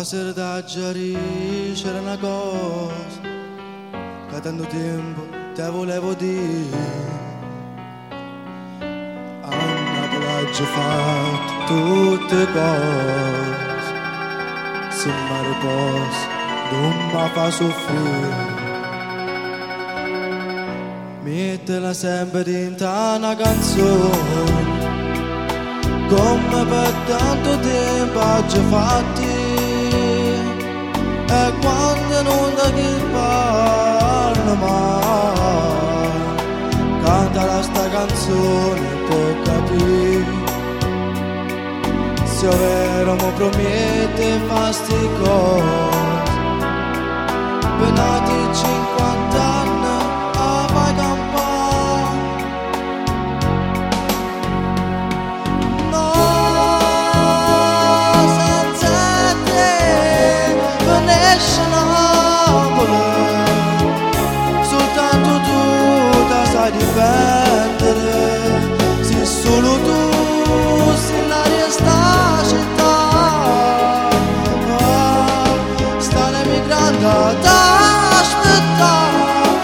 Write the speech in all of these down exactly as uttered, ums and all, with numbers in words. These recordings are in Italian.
La sera c'era una cosa che tanto tempo te volevo dire. A Napoli ho fatto tutte cose, se mi riposo non mi fa soffrire. Mettila sempre dentro una canzone, come per tanto tempo ho già fatti. E quando non da chi parla mai, canta la sta canzone può capire. Se è vero mi promette fa sti cose, per nati cinquanta anni a fai campare. No, senza te non esce Napoli, soltanto tu ti sai difendere. Se solo tu sei l'aria sta città, sta l'emigrante ad aspettare.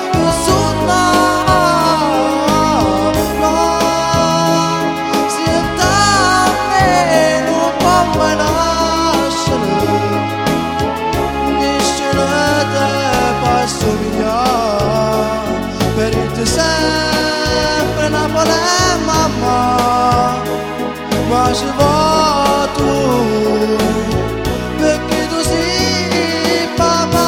Sempre Napoli mamma, ma ci va tu, perché tu sei papà.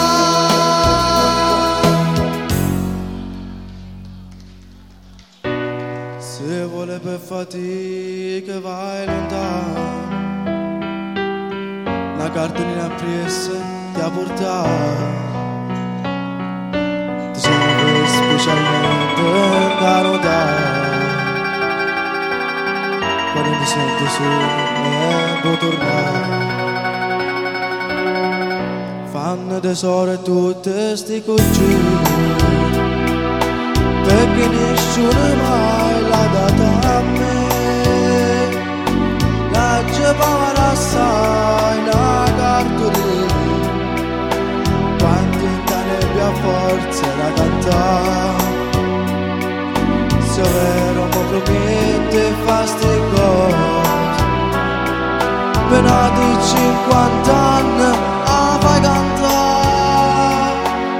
Se vuole per fatica vai lontano, la cartolina presa ti ha portato. Specialmente da notare, quando ti sento solo e può tornare. Fanno tesoro tutte sti cugini, perché nessuno mai l'ha data a me. La giovane assai la cartolina, quanti in nebbia a forza da cantare. Se è vero mi promette fa sti cose, per nati cinquanta anni a fai cantare.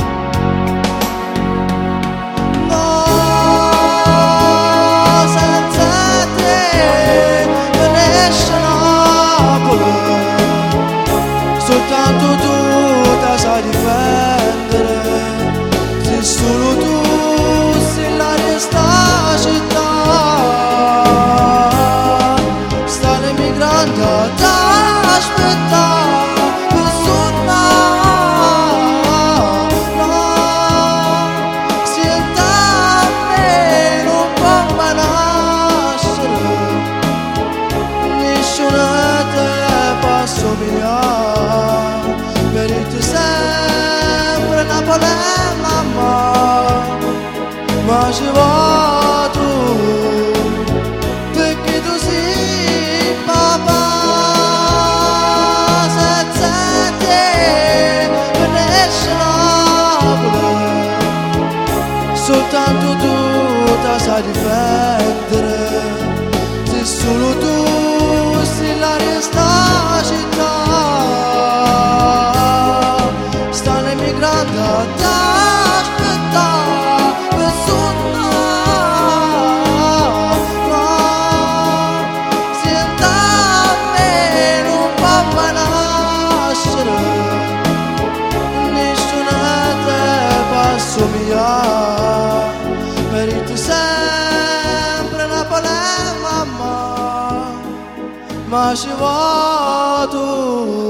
No, senza te non esce Napoli, soltanto tu ti sai difendere. Se solo tu sei l'aria sta città, sta l'emigrante ad aspettare. Nessuna, no, senta a me non può mai nascere, nessuna te può somigliare. Meriti sempre Napoli mamma, ma ci va tu, perché tu sei papà. Senza te non esce Napoli, soltanto tu ti sai difendere. Se solo tu sei l'aria sta città, sta l'emigrante ad aspettare. Meriti sempre Napoli mamma, ma ci va tu.